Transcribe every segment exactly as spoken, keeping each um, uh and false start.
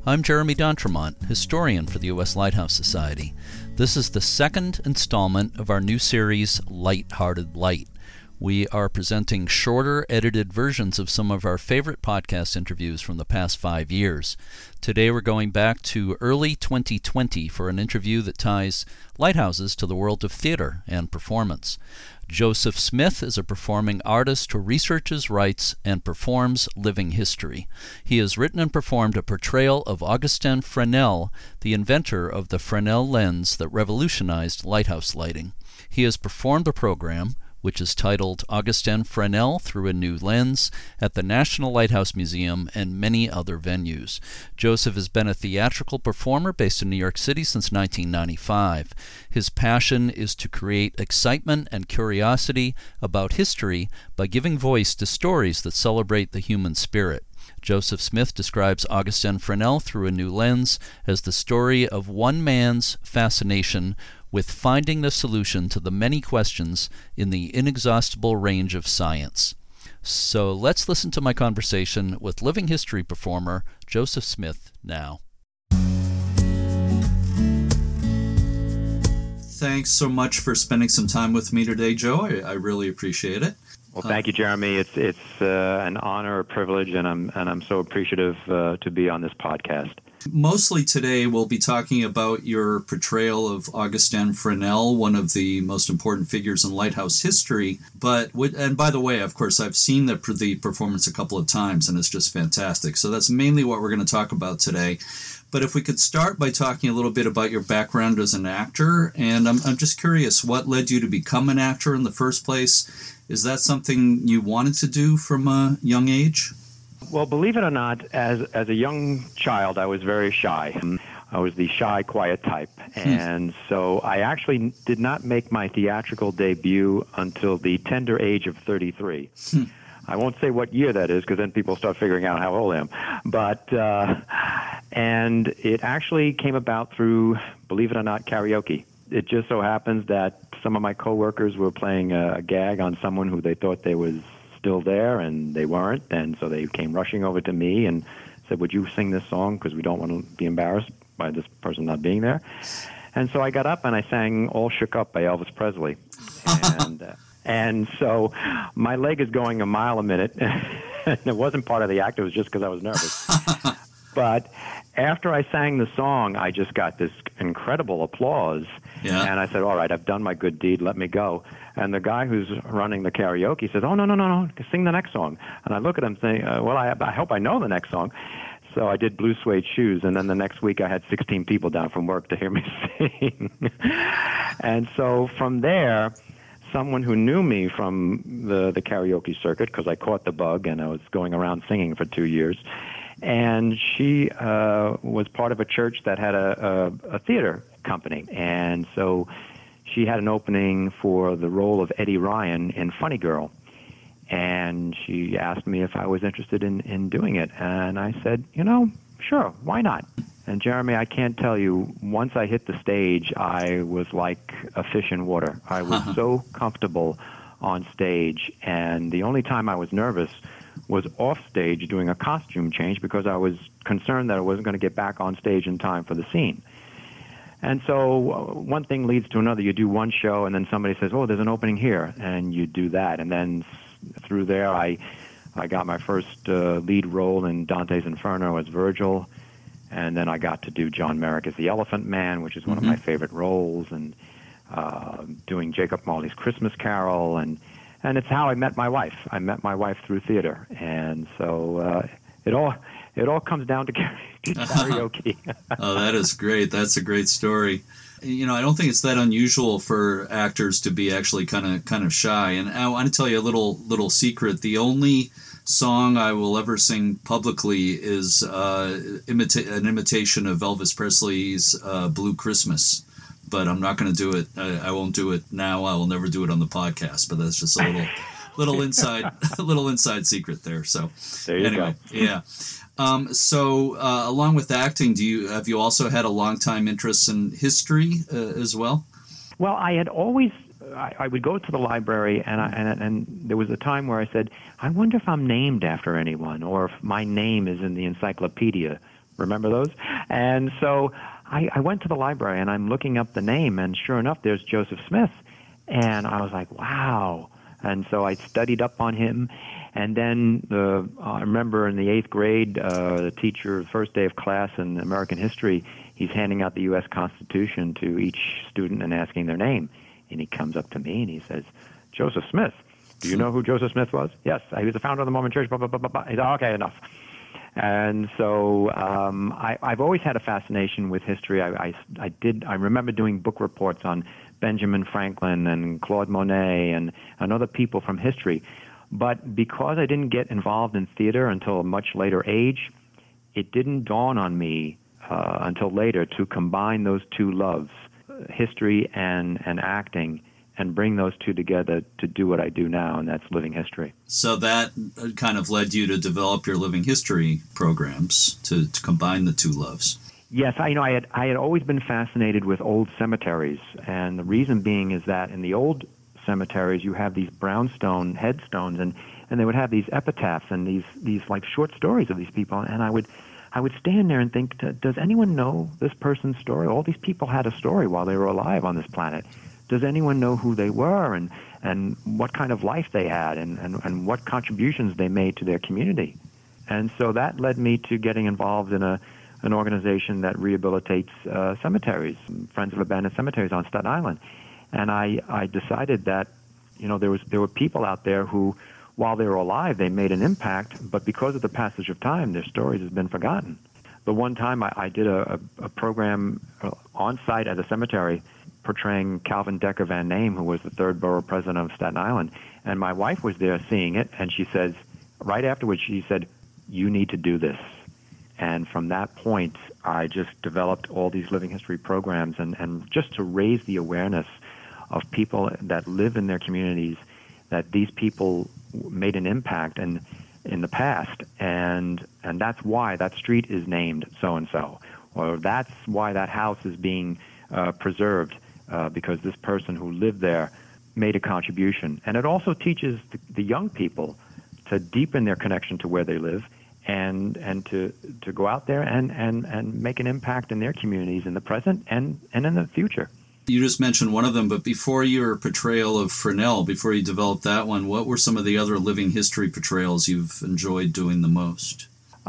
I'm Jeremy D'Entremont, historian for the U S Lighthouse Society. This is the second installment of our new series, Light-Hearted Light. We are presenting shorter, edited versions of some of our favorite podcast interviews from the past five years. Today we're going back to early twenty twenty for an interview that ties lighthouses to the world of theater and performance. Joseph Smith is a performing artist who researches, writes, and performs living history. He has written and performed a portrayal of Augustin Fresnel, the inventor of the Fresnel lens that revolutionized lighthouse lighting. He has performed the program, which is titled Augustin Fresnel Through a New Lens, at the National Lighthouse Museum and many other venues. Joseph has been a theatrical performer based in New York City since nineteen ninety-five. His passion is to create excitement and curiosity about history by giving voice to stories that celebrate the human spirit. Joseph Smith describes Augustin Fresnel Through a New Lens as the story of one man's fascination with finding the solution to the many questions in the inexhaustible range of science. So let's listen to my conversation with living history performer Joseph Smith now. Thanks so much for spending some time with me today, Joe. I, I really appreciate it. Well, thank you, Jeremy. It's it's uh, an honor, a privilege, and I'm and I'm so appreciative uh, to be on this podcast. Mostly today we'll be talking about your portrayal of Augustin Fresnel, one of the most important figures in lighthouse history. But and by the way, of course, I've seen the the performance a couple of times, and it's just fantastic. So that's mainly what we're going to talk about today. But if we could start by talking a little bit about your background as an actor, and I'm I'm just curious, what led you to become an actor in the first place? Is that something you wanted to do from a young age? Well, believe it or not, as as a young child, I was very shy. I was the shy, quiet type. And so I actually did not make my theatrical debut until the tender age of thirty-three. Hmm. I won't say what year that is, because then people start figuring out how old I am. But, uh, and it actually came about through, believe it or not, karaoke. It just so happens that some of my coworkers were playing a, a gag on someone who they thought they was still there, and they weren't, and so they came rushing over to me and said, would you sing this song, because we don't want to be embarrassed by this person not being there. And so I got up and I sang All Shook Up by Elvis Presley. And uh, and so my leg is going a mile a minute. And it wasn't part of the act, it was just because I was nervous. But after I sang the song, I just got this incredible applause. Yeah. And I said, all right, I've done my good deed, let me go. And the guy who's running the karaoke says, oh, no, no, no, no, sing the next song. And I look at him saying, uh, well, I, I hope I know the next song. So I did Blue Suede Shoes, and then the next week I had sixteen people down from work to hear me sing. And so from there, someone who knew me from the, the karaoke circuit, because I caught the bug and I was going around singing for two years, and she uh, was part of a church that had a, a, a theater company. And so she had an opening for the role of Eddie Ryan in Funny Girl. And she asked me if I was interested in, in doing it. And I said, you know, sure, why not? And Jeremy, I can't tell you, once I hit the stage, I was like a fish in water. I was uh-huh. so comfortable on stage. And the only time I was nervous was off stage doing a costume change, because I was concerned that I wasn't going to get back on stage in time for the scene. And so one thing leads to another. You do one show, and then somebody says, oh, there's an opening here, and you do that. And then through there, I I got my first uh, lead role in Dante's Inferno as Virgil, and then I got to do John Merrick as the Elephant Man, which is one mm-hmm. of my favorite roles, and uh, doing Jacob Marley's Christmas Carol, and and it's how I met my wife. I met my wife through theater, and so uh, it all it all comes down to karaoke. Oh, that is great. That's a great story. You know, I don't think it's that unusual for actors to be actually kind of kind of shy. And I want to tell you a little little secret. The only song I will ever sing publicly is uh, imita- an imitation of Elvis Presley's uh, Blue Christmas. But I'm not going to do it. I, I won't do it now. I will never do it on the podcast. But that's just a little little inside little inside secret there. So there you anyway, go. yeah. Um, so, uh, along with acting, do you have you also had a long time interest in history uh, as well? Well, I had always. I, I would go to the library, and, I, and and there was a time where I said, I wonder if I'm named after anyone, or if my name is in the encyclopedia Remember those? And so I, I went to the library, and I'm looking up the name, and sure enough, there's Joseph Smith. And I was like, wow. And so I studied up on him. And then uh, I remember in the eighth grade, uh, the teacher, first day of class in American history, he's handing out the U S Constitution to each student and asking their name. And he comes up to me and he says, Joseph Smith. Do you know who Joseph Smith was? Yes, he was the founder of the Mormon Church, blah, blah, blah, blah, blah. He said, okay, enough. And so um, I, I've always had a fascination with history. I, I, I did. I remember doing book reports on Benjamin Franklin and Claude Monet and, and other people from history. But because I didn't get involved in theater until a much later age, it didn't dawn on me uh, until later to combine those two loves, history and, and acting, and bring those two together to do what I do now, and that's living history. So that kind of led you to develop your living history programs to, to combine the two loves. Yes, I you know I had I had always been fascinated with old cemeteries, and the reason being is that in the old cemeteries you have these brownstone headstones, and, and they would have these epitaphs and these these like short stories of these people, and I would I would stand there and think, does anyone know this person's story? All these people had a story while they were alive on this planet. Does anyone know who they were and, and what kind of life they had and, and, and what contributions they made to their community? And so that led me to getting involved in a an organization that rehabilitates uh, cemeteries, Friends of Abandoned Cemeteries on Staten Island. And I, I decided that, you know, there was there were people out there who, while they were alive, they made an impact, but because of the passage of time, their stories have been forgotten. The one time I, I did a, a, a program on site at a cemetery portraying Calvin Decker Van Name, who was the third borough president of Staten Island, and my wife was there seeing it, and she says, right afterwards, she said, you need to do this. And from that point, I just developed all these living history programs, and, and just to raise the awareness of people that live in their communities, that these people made an impact in, in the past, and and that's why that street is named so-and-so, or that's why that house is being uh, preserved, uh, because this person who lived there made a contribution. And it also teaches the, the young people to deepen their connection to where they live, and and to to go out there and, and, and make an impact in their communities in the present and, and in the future. You just mentioned one of them, but before your portrayal of Fresnel, before you developed that one, what were some of the other living history portrayals you've enjoyed doing the most?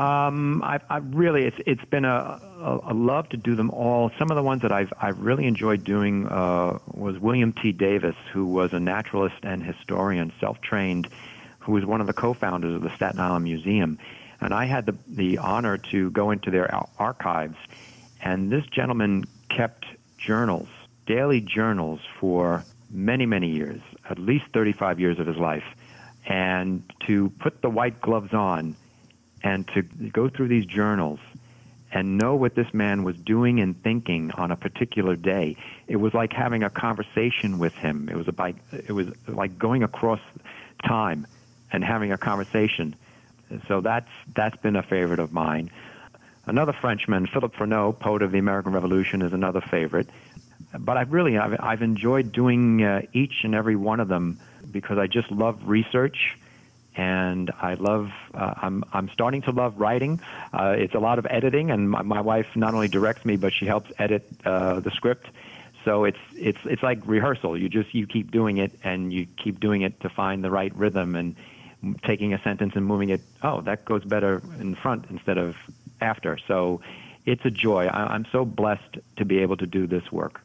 Um, I, I really, it's it's been a, a, a love to do them all. Some of the ones that I've I've really enjoyed doing uh, was William T. Davis, who was a naturalist and historian, self-trained, who was one of the co-founders of the Staten Island Museum. And I had the, the honor to go into their archives, and this gentleman kept journals, daily journals, for many, many years, at least thirty-five years of his life. And to put the white gloves on and to go through these journals and know what this man was doing and thinking on a particular day, it was like having a conversation with him. It was, a, it was like going across time and having a conversation. So that's that's been a favorite of mine. Another Frenchman, Philippe Freneau, poet of the American Revolution, is another favorite. But I've really I've, I've enjoyed doing uh, each and every one of them because I just love research, and I love uh, I'm I'm starting to love writing. Uh, it's a lot of editing, and my, my wife not only directs me, but she helps edit uh, the script. So it's it's it's like rehearsal. You just you keep doing it, and you keep doing it to find the right rhythm and taking a sentence and moving it, oh, that goes better in front instead of after. So it's a joy. I, I'm so blessed to be able to do this work.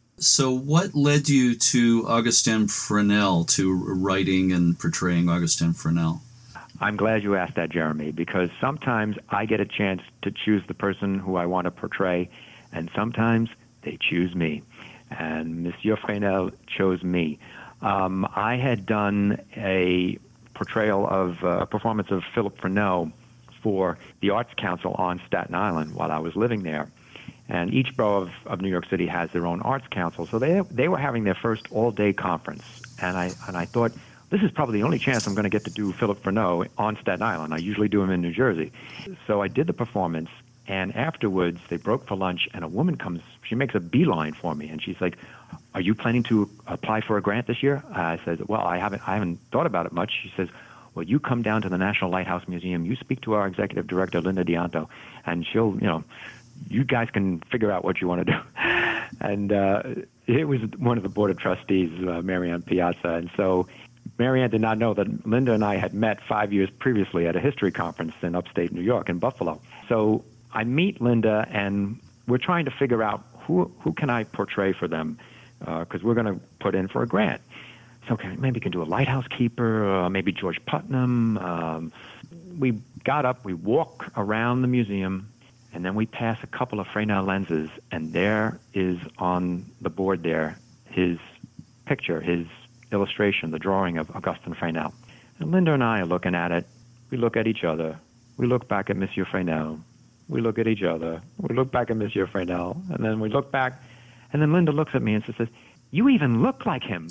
So what led you to Augustin Fresnel, to writing and portraying Augustin Fresnel? I'm glad you asked that, Jeremy, because sometimes I get a chance to choose the person who I want to portray, and sometimes they choose me. And Monsieur Fresnel chose me. Um, I had done a portrayal of uh, a performance of Philippe Freneau for the Arts Council on Staten Island while I was living there. And each borough of, of New York City has their own arts council. So they they were having their first all-day conference. And I and I thought, this is probably the only chance I'm going to get to do Philippe Freneau on Staten Island. I usually do him in New Jersey. So I did the performance, and afterwards they broke for lunch, and a woman comes, she makes a beeline for me, and she's like, are you planning to apply for a grant this year? I said, well, I haven't I haven't thought about it much. She says, well, you come down to the National Lighthouse Museum, you speak to our executive director, Linda Dianto, and she'll, you know, you guys can figure out what you want to do. And uh, it was one of the board of trustees, uh, Marianne Piazza. And so Marianne did not know that Linda and I had met five years previously at a history conference in upstate New York, in Buffalo. So I meet Linda, and we're trying to figure out who who can I portray for them, because uh, we're going to put in for a grant. So okay, maybe we can do a lighthouse keeper, uh, maybe George Putnam. Um, we got up, we walk around the museum, and then we pass a couple of Fresnel lenses, and there is on the board there his picture, his illustration, the drawing of Augustin Fresnel. And Linda and I are looking at it. We look at each other. We look back at Monsieur Fresnel. We look at each other. We look back at Monsieur Fresnel. And then we look back. And then Linda looks at me and says, you even look like him.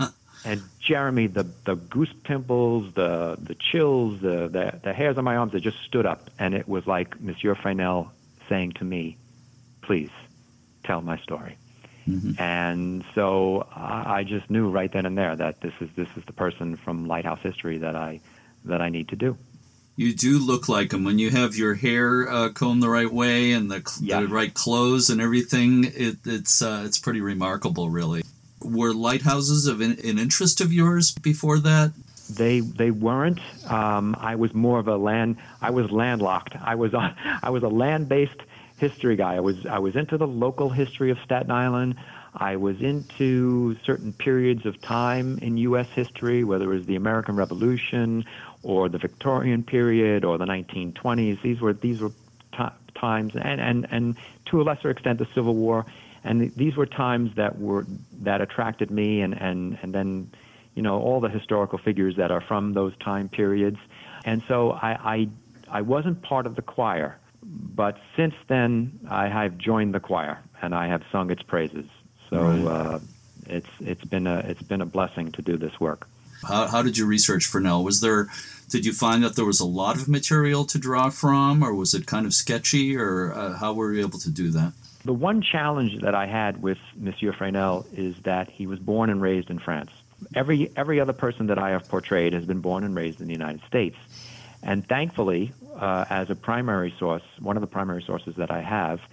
And Jeremy, the, the goose pimples, the the chills, the, the the hairs on my arms, they just stood up. And it was like Monsieur Fresnel saying to me, please, tell my story. Mm-hmm. And so I, I just knew right then and there that this is this is the person from Lighthouse history that I that I need to do. You do look like him when you have your hair uh, combed the right way and the, cl- yeah. the right clothes and everything. It, it's uh, it's pretty remarkable, really. Were lighthouses of an, an interest of yours before that? They they weren't. Um, I was more of a land. I was landlocked. I was on, I was a land-based history guy. I was I was into the local history of Staten Island. I was into certain periods of time in U S history, whether it was the American Revolution or the Victorian period or the nineteen twenties. These were these were t- times, and, and, and to a lesser extent the Civil War. And th- these were times that were that attracted me, and, and, and then, you know, all the historical figures that are from those time periods. And so I I, I wasn't part of the choir, but since then I have joined the choir and I have sung its praises. So right. uh, it's it's been a it's been a blessing to do this work. How how did you research Fresnel? Was there did you find that there was a lot of material to draw from, or was it kind of sketchy, or uh, how were you able to do that? The one challenge that I had with Monsieur Fresnel is that he was born and raised in France. Every every other person that I have portrayed has been born and raised in the United States. And thankfully, uh, as a primary source, one of the primary sources that I have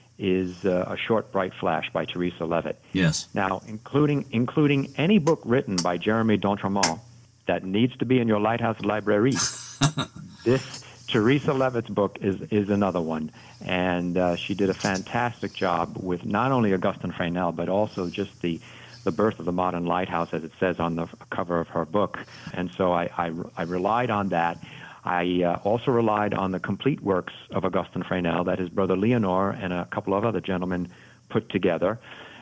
is uh, A Short Bright Flash by Teresa Leavitt. Yes. Now, including including any book written by Jeremy D'Entremont that needs to be in your Lighthouse library, this Teresa Leavitt's book is, is another one. And uh, she did a fantastic job with not only Augustin Fresnel, but also just the, the birth of the modern lighthouse, as it says on the cover of her book. And so I, I, I relied on that. I uh, also relied on the complete works of Augustin Fresnel that his brother Leonor and a couple of other gentlemen put together,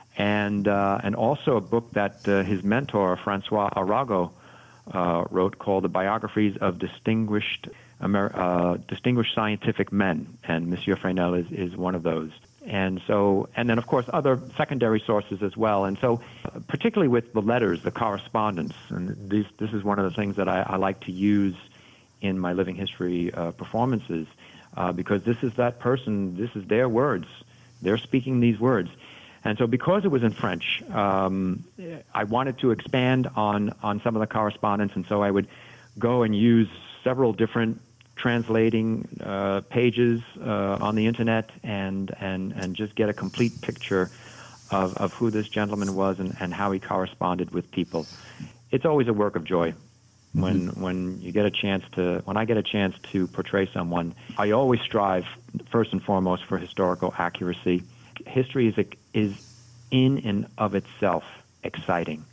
and uh, and also a book that uh, his mentor, Francois Arago, uh, wrote called The Biographies of Distinguished Amer- uh, Distinguished Scientific Men, and Monsieur Fresnel is, is one of those. And so, and then, of course, other secondary sources as well. And so, uh, particularly with the letters, the correspondence, and these, this is one of the things that I, I like to use in my living history uh, performances, uh, because this is that person, this is their words. They're speaking these words. And so because it was in French, um, I wanted to expand on, on some of the correspondence, and so I would go and use several different translating uh, pages uh, on the internet and, and, and just get a complete picture of, of who this gentleman was and, and how he corresponded with people. It's always a work of joy. When when you get a chance to, when I get a chance to portray someone, I always strive first and foremost for historical accuracy. History is is in and of itself exciting,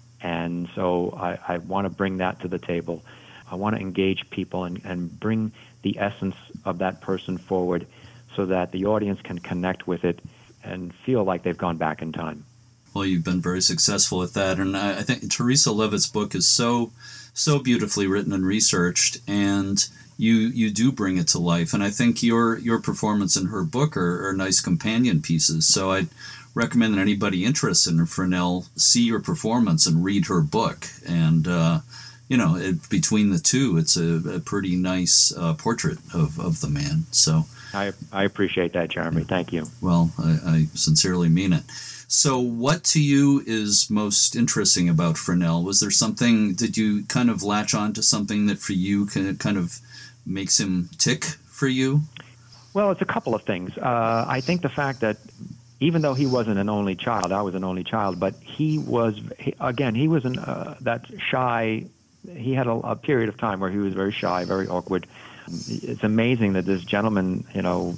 and so I, I want to bring that to the table. I want to engage people and, and bring the essence of that person forward, so that the audience can connect with it and feel like they've gone back in time. Well, you've been very successful at that, and I, I think Teresa Leavitt's book is so. so beautifully written and researched, and you you do bring it to life. And I think your your performance in her book are, are nice companion pieces. So I'd recommend that anybody interested in Fresnel see your performance and read her book. And, uh, you know, it, between the two, it's a, a pretty nice uh, portrait of, of the man. So I, I appreciate that, Jeremy. Thank you. Well, I, I sincerely mean it. So what to you is most interesting about Fresnel? Was there something, did you kind of latch on to something that for you kind of makes him tick for you? Well, it's a couple of things. Uh, I think the fact that even though he wasn't an only child, I was an only child, but he was, he, again, he was an, uh, that shy, he had a, a period of time where he was very shy, very awkward. It's amazing that this gentleman, you know,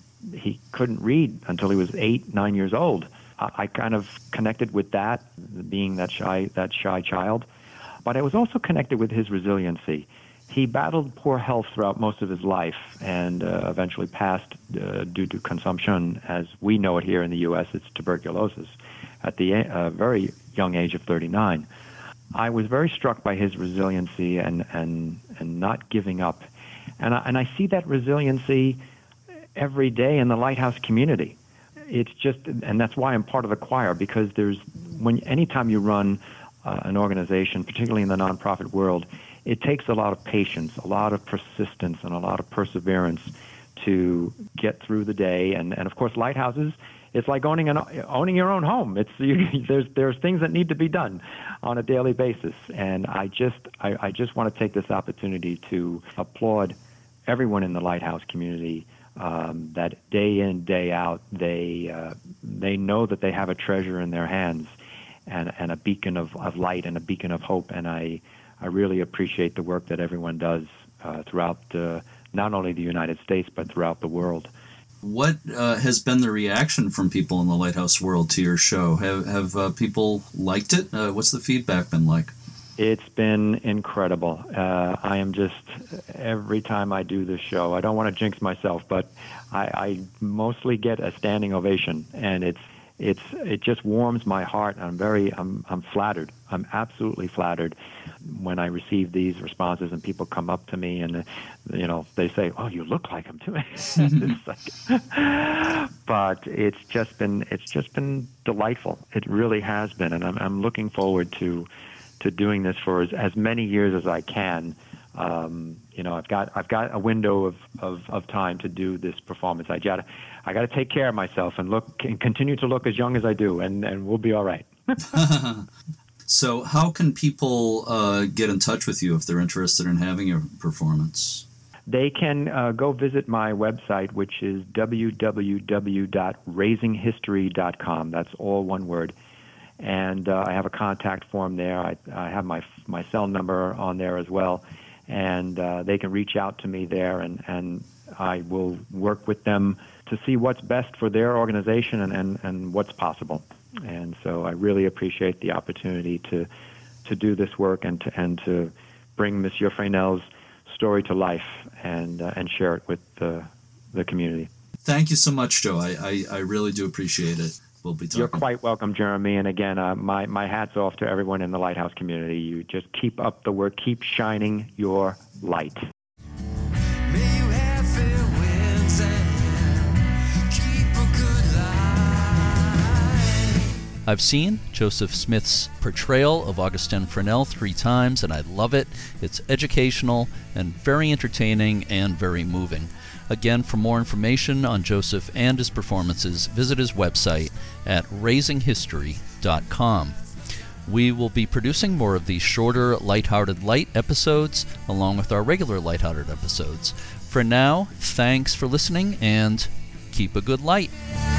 he couldn't read until he was eight, nine years old. I, I kind of connected with that, being that shy, that shy child. But I was also connected with his resiliency. He battled poor health throughout most of his life and uh, eventually passed uh, due to consumption, as we know it here in the U S. It's tuberculosis, at the uh, very young age of thirty-nine. I was very struck by his resiliency and, and, and not giving up. And I, and I see that resiliency every day in the Lighthouse community. It's just, and that's why I'm part of the choir, because there's, when anytime you run uh, an organization, particularly in the nonprofit world, it takes a lot of patience, a lot of persistence, and a lot of perseverance to get through the day. And, and of course, lighthouses, it's like owning an, owning your own home. It's you, there's there's things that need to be done on a daily basis. And I just I, I just want to take this opportunity to applaud everyone in the Lighthouse community. Um, that day in, day out, they uh, they know that they have a treasure in their hands, and and a beacon of, of light and a beacon of hope. And I I really appreciate the work that everyone does uh, throughout uh, not only the United States but throughout the world. What uh, has been the reaction from people in the Lighthouse world to your show? Have have uh, people liked it? Uh, what's the feedback been like? It's been incredible. Uh, I am just, every time I do this show, I don't want to jinx myself, but I, I mostly get a standing ovation, and it's it's it just warms my heart. I'm very I'm I'm flattered. I'm absolutely flattered when I receive these responses and people come up to me and you know they say, "Oh, you look like him too." It's like, but it's just been it's just been delightful. It really has been, and I'm I'm looking forward to. to doing this for as, as many years as I can. Um, you know, I've got I've got a window of, of, of time to do this performance. I got I got to take care of myself and look and continue to look as young as I do, and, and we'll be all right. So, how can people uh, get in touch with you if they're interested in having a performance? They can uh, go visit my website, which is w w w dot raising history dot com. That's all one word. And uh, I have a contact form there. I, I have my my cell number on there as well, and uh, they can reach out to me there, and, and I will work with them to see what's best for their organization and, and, and what's possible. And so I really appreciate the opportunity to to do this work and to and to bring Monsieur Fresnel's story to life and uh, and share it with the the community. Thank you so much, Joe. I, I, I really do appreciate it. We'll be talking. You're quite welcome, Jeremy. And again, uh, my, my hat's off to everyone in the Lighthouse community. You just keep up the work. Keep shining your light. May you have fair winds and keep a good life. I've seen Joseph Smith's portrayal of Augustin Fresnel three times, and I love it. It's educational and very entertaining and very moving. Again, for more information on Joseph and his performances, visit his website at raising history dot com. We will be producing more of these shorter Lighthearted Light episodes, along with our regular Lighthearted episodes. For now, thanks for listening, and keep a good light.